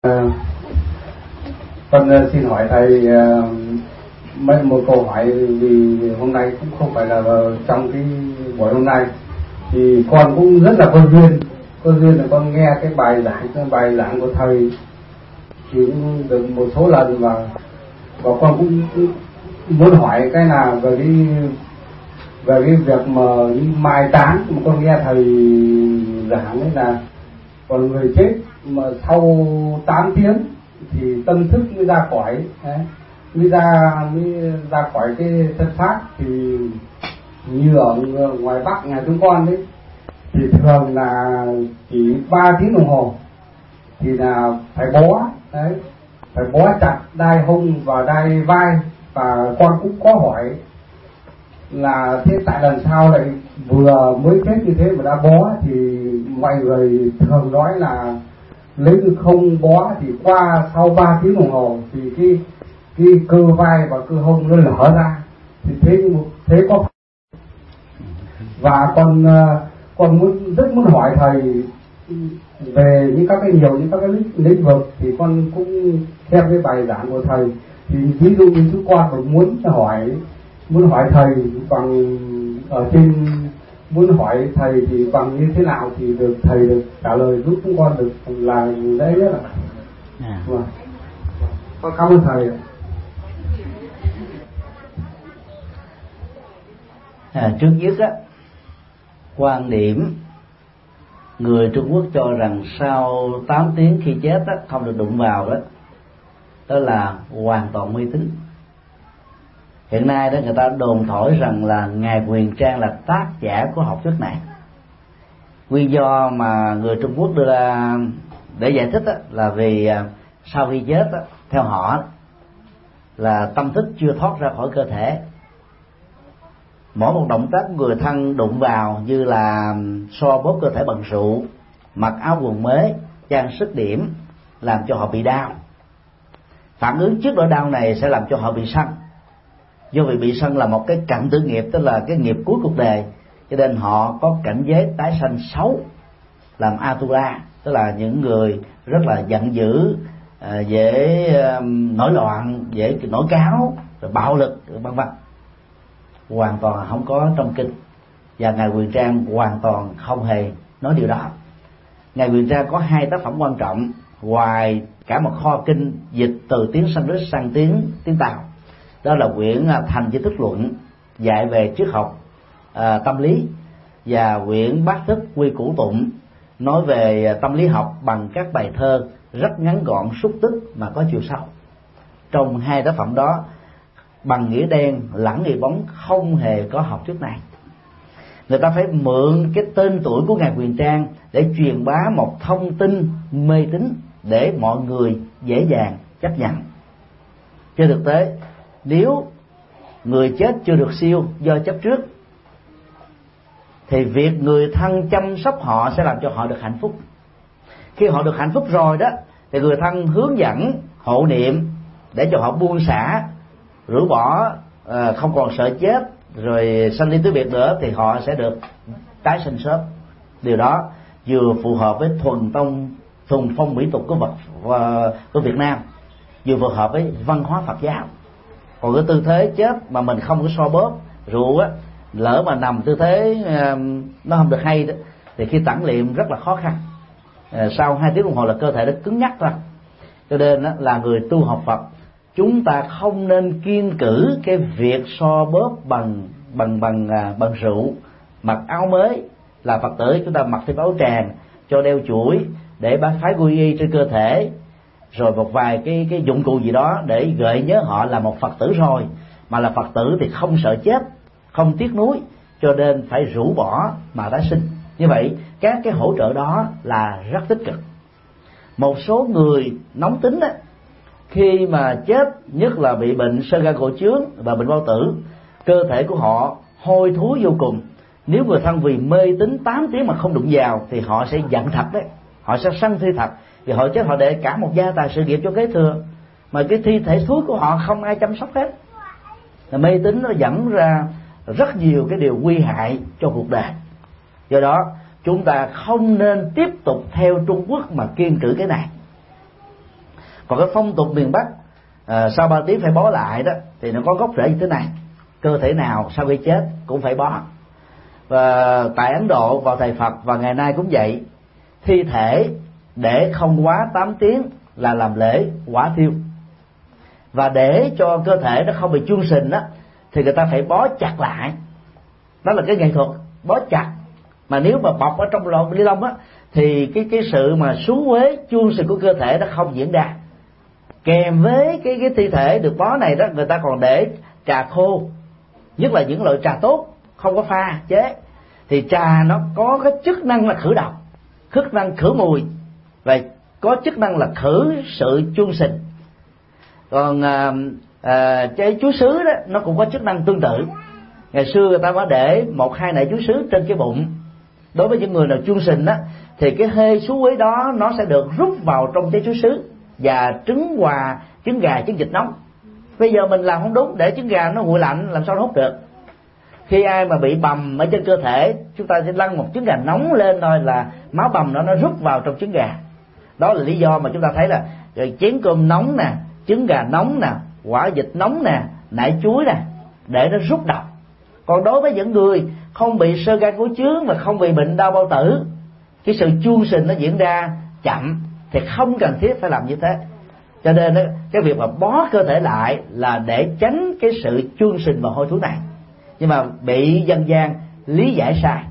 Con xin hỏi thầy một câu hỏi, vì hôm nay cũng không phải là trong cái buổi hôm nay, thì con cũng rất là có duyên là con nghe cái bài giảng của thầy thì cũng được một số lần, và con cũng muốn hỏi cái nào về cái việc mà mai táng. Mà con nghe thầy giảng ấy là còn người chết mà sau 8 tiếng thì tâm thức mới ra khỏi đấy, mới ra khỏi cái thân xác. Thì như ở ngoài Bắc nhà chúng con đấy thì thường là chỉ 3 tiếng đồng hồ thì là phải bó đấy, phải bó chặt đai hông và đai vai. Và con cũng có hỏi là thế tại lần sau lại vừa mới chết như thế mà đã bó, thì mọi người thường nói là nếu như không bó thì qua sau 3 tiếng đồng hồ thì cái cơ vai và cơ hông nó lở ra, thì thế có. Và con rất muốn hỏi thầy về những các cái lĩnh vực, thì con cũng theo cái bài giảng của thầy. Thì ví dụ như chúng con muốn hỏi thầy bằng ở trên, muốn hỏi thầy thì bằng như thế nào thì được thầy được trả lời giúp chúng con được là đấy nhất ạ. Con cảm ơn thầy. Trước nhất á, quan điểm người Trung Quốc cho rằng sau 8 tiếng khi chết á, không được đụng vào đó là hoàn toàn mê tín. Hiện nay đó người ta đồn thổi rằng là ngài Huyền Trang là tác giả của học thuyết này. Nguyên do mà người Trung Quốc đưa ra để giải thích đó là vì sau khi chết đó, theo họ là tâm thức chưa thoát ra khỏi cơ thể. Mỗi một động tác người thân đụng vào như là xoa bóp cơ thể bằng rượu, mặc áo quần mới, trang sức điểm, làm cho họ bị đau. Phản ứng trước nỗi đau này sẽ làm cho họ bị sân. Do vì bị sân là một cái cận tử nghiệp, tức là cái nghiệp cuối cuộc đời, cho nên họ có cảnh giới tái sanh xấu, làm Atura, tức là những người rất là giận dữ, dễ nổi loạn, dễ nổi cáo, rồi bạo lực, vân vân. Hoàn toàn không có trong kinh, và ngài Huyền Trang hoàn toàn không hề nói điều đó. Ngài Huyền Trang có 2 tác phẩm quan trọng, ngoài cả một kho kinh dịch từ tiếng Sanskrit sang tiếng Tàu. Đó là quyển Thành Giới Thức Luận dạy về triết học tâm lý, và quyển Bát Thức Quy Củ Tụng nói về tâm lý học bằng các bài thơ rất ngắn gọn, xúc tích mà có chiều sâu. Trong 2 tác phẩm đó, bằng nghĩa đen lẫn nghĩa bóng, không hề có học thuyết này. Người ta phải mượn cái tên tuổi của ngài Huyền Trang để truyền bá một thông tin mê tín để mọi người dễ dàng chấp nhận. Trên thực tế, nếu người chết chưa được siêu do chấp trước, thì việc người thân chăm sóc họ sẽ làm cho họ được hạnh phúc. Khi họ được hạnh phúc rồi đó, thì người thân hướng dẫn hộ niệm để cho họ buông xả, rũ bỏ, không còn sợ chết rồi sanh ly tứ biệt nữa, thì họ sẽ được tái sinh sớm. Điều đó vừa phù hợp với thuần phong mỹ tục của Việt Nam, vừa phù hợp với văn hóa Phật giáo. Còn cái tư thế chết mà mình không có xoa bóp rượu á, lỡ mà nằm tư thế nó không được hay đó, thì khi tản liệm rất là khó khăn. Sau 2 tiếng đồng hồ là cơ thể đã cứng nhắc rồi. Cho nên đó, là người tu học Phật, chúng ta không nên kiêng cữ cái việc xoa bóp bằng rượu, mặc áo mới. Là Phật tử chúng ta mặc thêm áo tràng, cho đeo chuỗi để bán phái quy y trên cơ thể, rồi một vài cái dụng cụ gì đó để gợi nhớ họ là một Phật tử rồi. Mà là Phật tử thì không sợ chết, không tiếc nuối, cho nên phải rũ bỏ mà tái sinh. Như vậy các cái hỗ trợ đó là rất tích cực. Một số người nóng tính á, khi mà chết, nhất là bị bệnh xơ gan cổ chướng và bệnh bao tử, cơ thể của họ hôi thối vô cùng. Nếu người thân vì mê tín 8 tiếng mà không đụng vào thì họ sẽ giận thật đấy, họ sẽ sân thi thật. Vì họ chết họ để cả một gia tài sự nghiệp cho kế thừa, mà cái thi thể thúi của họ không ai chăm sóc hết. Là mê tín nó dẫn ra rất nhiều cái điều nguy hại cho cuộc đời. Do đó chúng ta không nên tiếp tục theo Trung Quốc mà kiêng cữ cái này. Còn cái phong tục miền Bắc sau 3 tiếng phải bó lại đó thì nó có gốc rễ như thế này: cơ thể nào sau khi chết cũng phải bó. Và tại Ấn Độ vào thời Phật và ngày nay cũng vậy, thi thể để không quá 8 tiếng là làm lễ quả thiêu. Và để cho cơ thể nó không bị chôn sình đó thì người ta phải bó chặt lại. Đó là cái nghệ thuật bó chặt. Mà nếu mà bọc ở trong lon ni lông á thì cái sự mà xuống uế chôn sình của cơ thể nó không diễn ra. Kèm với cái thi thể được bó này đó, người ta còn để trà khô, nhất là những loại trà tốt không có pha chế, thì trà nó có cái chức năng là khử độc, chức năng khử mùi và có chức năng là khử sự chôn sình. Còn cái chú sứ đó nó cũng có chức năng tương tự. Ngày xưa người ta có để 1-2 nải chú sứ trên cái bụng. Đối với những người nào chôn sình đó thì cái hơi xú uế đó nó sẽ được rút vào trong trái chú sứ và trứng quà, trứng gà, trứng vịt nóng. Bây giờ mình làm không đúng, để trứng gà nó nguội lạnh làm sao nó hút được. Khi ai mà bị bầm ở trên cơ thể, chúng ta sẽ lăn một trứng gà nóng lên thôi là máu bầm nó rút vào trong trứng gà. Đó là lý do mà chúng ta thấy là chén cơm nóng nè, trứng gà nóng nè, quả vịt nóng nè, nải chuối nè, để nó rút độc. Còn đối với những người không bị xơ gan cổ chướng mà không bị bệnh đau bao tử, cái sự chôn sình nó diễn ra chậm thì không cần thiết phải làm như thế. Cho nên cái việc mà bó cơ thể lại là để tránh cái sự chôn sình và hôi thối này, nhưng mà bị dân gian lý giải sai.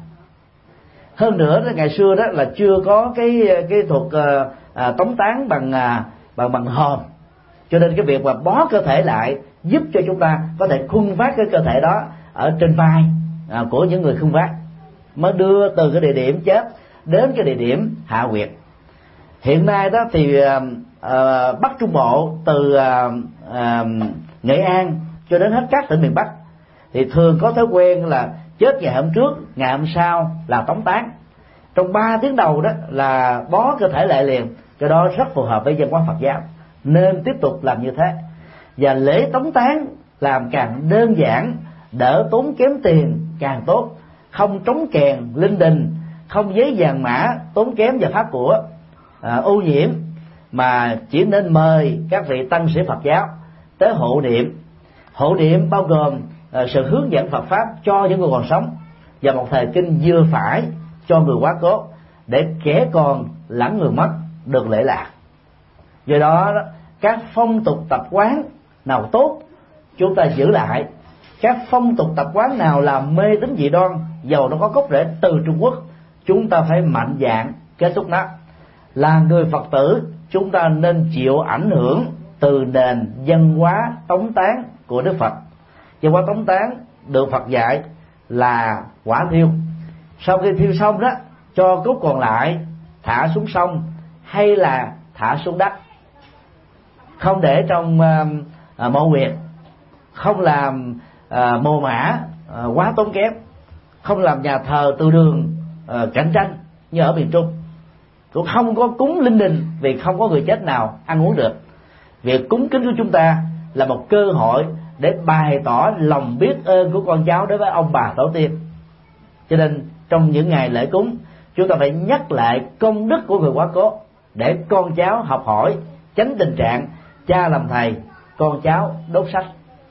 Hơn nữa đó, ngày xưa đó là chưa có cái thuật tống táng bằng hòm, cho nên cái việc mà bó cơ thể lại giúp cho chúng ta có thể khuân vác cái cơ thể đó ở trên vai của những người khuân vác, mới đưa từ cái địa điểm chết đến cái địa điểm hạ huyệt. Hiện nay đó thì Bắc Trung Bộ từ Nghệ An cho đến hết các tỉnh miền Bắc thì thường có thói quen là chết ngày hôm trước, ngày hôm sau là tống táng. Trong 3 tiếng đầu đó là bó cơ thể lại liền. Cái đó rất phù hợp với văn hóa Phật giáo, nên tiếp tục làm như thế. Và lễ tống táng làm càng đơn giản, đỡ tốn kém tiền càng tốt, không trống kèn linh đình, không giấy vàng mã tốn kém và pháp của ô nhiễm, mà chỉ nên mời các vị tăng sĩ Phật giáo tới hộ niệm. Hộ niệm bao gồm sự hướng dẫn Phật pháp cho những người còn sống và một thời kinh vừa phải cho người quá cố, để kẻ còn lẫn người mất được lễ lạc. Do đó các phong tục tập quán nào tốt chúng ta giữ lại, các phong tục tập quán nào làm mê tín dị đoan dầu nó có gốc rễ từ Trung Quốc, chúng ta phải mạnh dạn kết thúc nó. Là người Phật tử, chúng ta nên chịu ảnh hưởng từ nền văn hóa tống táng của Đức Phật. Văn hóa tống táng được Phật dạy là quả thiêu. Sau khi thiêu xong đó, cho cốt còn lại thả xuống sông hay là thả xuống đất, không để trong mộ huyệt, không làm mồ mả quá tốn kém, không làm nhà thờ từ đường cạnh tranh như ở miền Trung, cũng không có cúng linh đình vì không có người chết nào ăn uống được. Việc cúng kính của chúng ta là một cơ hội để bày tỏ lòng biết ơn của con cháu đối với ông bà tổ tiên. Cho nên trong những ngày lễ cúng, chúng ta phải nhắc lại công đức của người quá cố để con cháu học hỏi, tránh tình trạng cha làm thầy, con cháu đốt sách.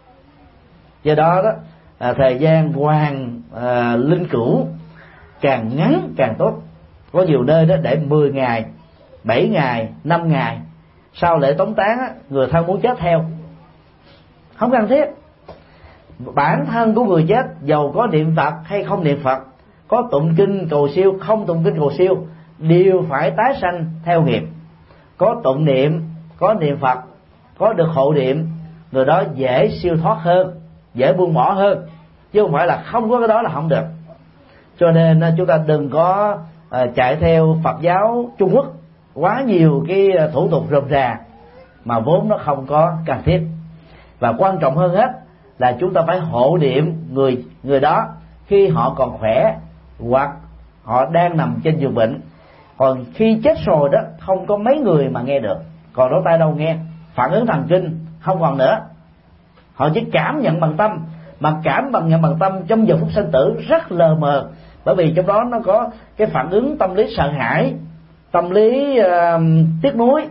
Do đó thời gian hoàng linh cữu càng ngắn càng tốt. Có nhiều nơi đó để 10 ngày, 7 ngày, 5 ngày. Sau lễ tống táng người thân muốn chết theo, không cần thiết. Bản thân của người chết dầu có niệm Phật hay không niệm Phật, có tụng kinh cầu siêu, không tụng kinh cầu siêu, đều phải tái sanh theo nghiệp. Có tụng niệm, có niệm Phật, có được hộ niệm, người đó dễ siêu thoát hơn, dễ buông bỏ hơn, chứ không phải là không có cái đó là không được. Cho nên chúng ta đừng có chạy theo Phật giáo Trung Quốc quá nhiều cái thủ tục rườm rà mà vốn nó không có cần thiết. Và quan trọng hơn hết là chúng ta phải hộ niệm người đó khi họ còn khỏe hoặc họ đang nằm trên giường bệnh. Còn khi chết rồi đó không có mấy người mà nghe được, còn lỗ tai đâu nghe, phản ứng thần kinh không còn nữa. Họ chỉ cảm nhận bằng tâm, mà nhận bằng tâm trong giờ phút sinh tử rất lờ mờ, bởi vì trong đó nó có cái phản ứng tâm lý sợ hãi, tâm lý tiếc nuối,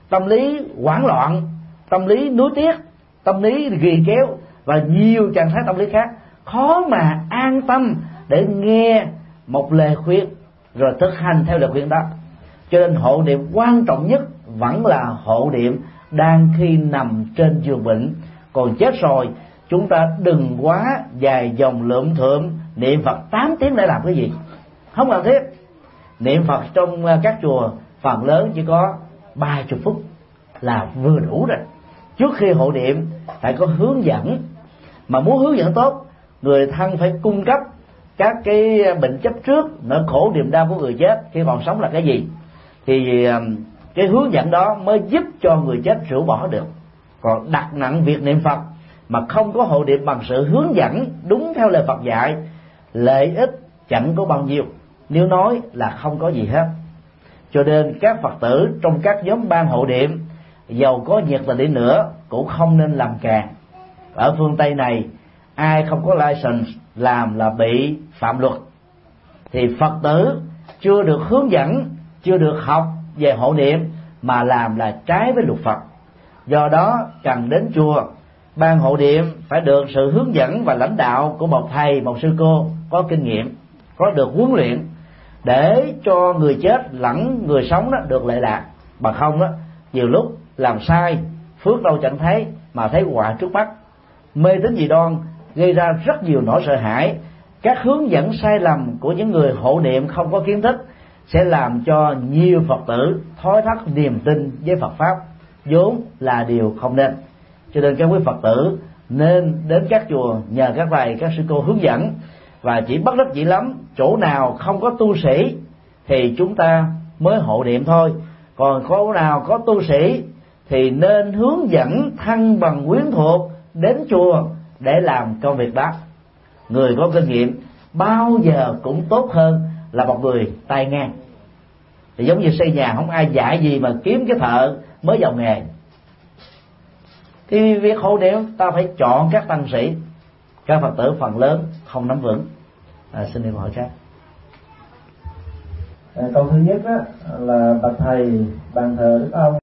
tâm lý hoảng loạn, tâm lý nuối tiếc, tâm lý ghi kéo và nhiều trạng thái tâm lý khác, khó mà an tâm để nghe một lời khuyên rồi thực hành theo lời khuyên đó. Cho nên hộ niệm quan trọng nhất vẫn là hộ niệm đang khi nằm trên giường bệnh. Còn chết rồi, chúng ta đừng quá dài dòng lượm thượm niệm Phật 8 tiếng để làm cái gì, không cần thiết. Niệm Phật trong các chùa phần lớn chỉ có 30 phút là vừa đủ rồi. Trước khi hộ niệm phải có hướng dẫn, mà muốn hướng dẫn tốt, người thân phải cung cấp các cái bệnh chấp trước, nỗi khổ niềm đau của người chết khi còn sống là cái gì, thì cái hướng dẫn đó mới giúp cho người chết rũ bỏ được. Còn đặt nặng việc niệm Phật mà không có hộ niệm bằng sự hướng dẫn đúng theo lời Phật dạy, lợi ích chẳng có bao nhiêu, nếu nói là không có gì hết. Cho nên các Phật tử trong các nhóm ban hộ niệm, dầu có nhiệt tình đi nữa cũng không nên làm càng. Ở phương Tây này, ai không có license làm là bị phạm luật. Thì Phật tử chưa được hướng dẫn, chưa được học về hộ niệm mà làm là trái với luật Phật. Do đó cần đến chùa ban hộ niệm phải được sự hướng dẫn và lãnh đạo của một thầy, một sư cô có kinh nghiệm, có được huấn luyện, để cho người chết lẫn người sống đó được lệ lạc. Bằng không đó, nhiều lúc làm sai, phước đâu chẳng thấy mà thấy họa trước mắt. Mê tín dị đoan gây ra rất nhiều nỗi sợ hãi. Các hướng dẫn sai lầm của những người hộ niệm không có kiến thức sẽ làm cho nhiều Phật tử thối thất niềm tin với Phật pháp, vốn là điều không nên. Cho nên các quý Phật tử nên đến các chùa nhờ các thầy, các sư cô hướng dẫn. Và chỉ bất đắc dĩ lắm, chỗ nào không có tu sĩ thì chúng ta mới hộ niệm thôi. Còn chỗ nào có tu sĩ thì nên hướng dẫn thân bằng quyến thuộc đến chùa để làm công việc đó. Người có kinh nghiệm bao giờ cũng tốt hơn là một người tay ngang. Thì giống như xây nhà, không ai dạy gì mà kiếm cái thợ mới vào nghề. Thì việc hộ niệm ta phải chọn các tăng sĩ. Các Phật tử phần lớn không nắm vững. Xin đi hỏi khác. Câu thứ nhất là bạch thầy, bàn thờ Đức ông